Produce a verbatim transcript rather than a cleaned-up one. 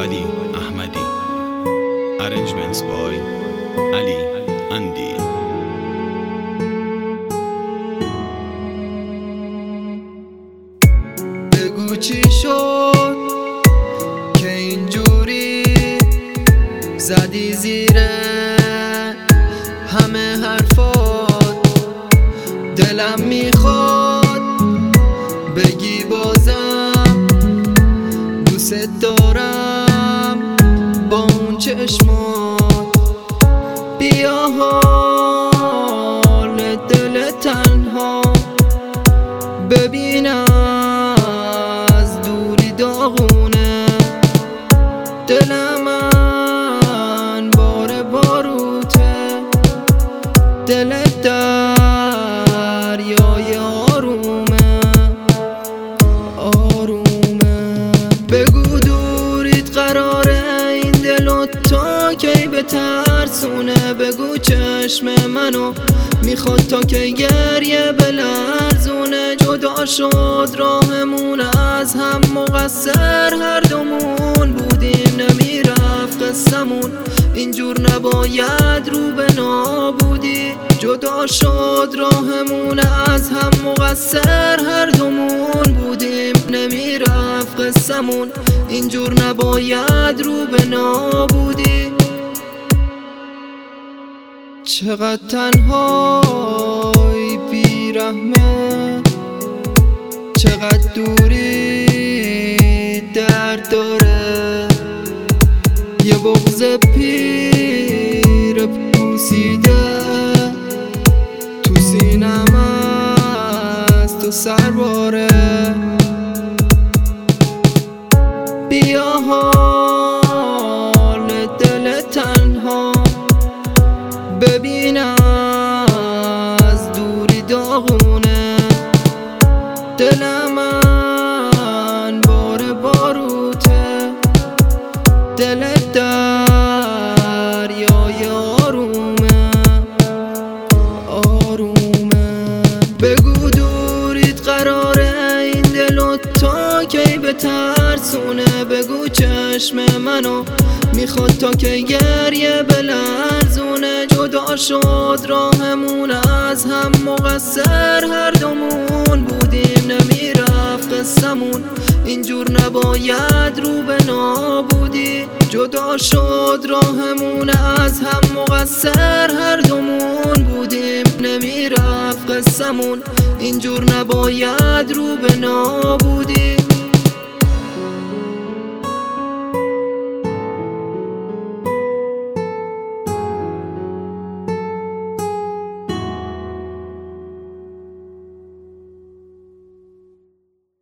Ali Ahmadi. Arrangements by Ali Andi. بگو چی شد که اینجوری زدی زیره همه حرفات؟ دلم میخواد بگی بازم دوست دارم با اون چشمات. بیا حال دل تنها ببینم از دوری داغونه. دل من بار باروته، دل دریای آرومه آرومه. بگو دوریت قراره این دلو تا کی بترسونه. بگو چشم منو میخواد تا که گریه بلرزونه. جدا شد راهمون از هم، مقصر هر دومون بودیم، نمیرفت قصمون اینجور نباید رو به نابودی. جدا شد راهمون از هم، مقصر هر دومون بودیم، نمیرفت قصمون اینجور نباید رو به نابودی. چقدر تنهای بیرحمه، چقدر دوری درد داره. یه بغض پیر پوسیده تو سینم از تو سرباره. بیا حال دل تنها ببینم از دوری داغونه. دل من بار باروته، دل دریای آرومه آرومه. بگو دوریت قراره این دلو تا کی بترسونه. بگو چشم منو میخواد تا که گریه بلرزونه. جدا شد راهمون از هم، مقصر هر دومون بودیم، نمیرفت قصمون اینجور نباید رو به نابودی. جدا شد راهمون از هم، مقصر هر دومون بودیم، نمیرفت قصمون اینجور نباید رو به نابودی.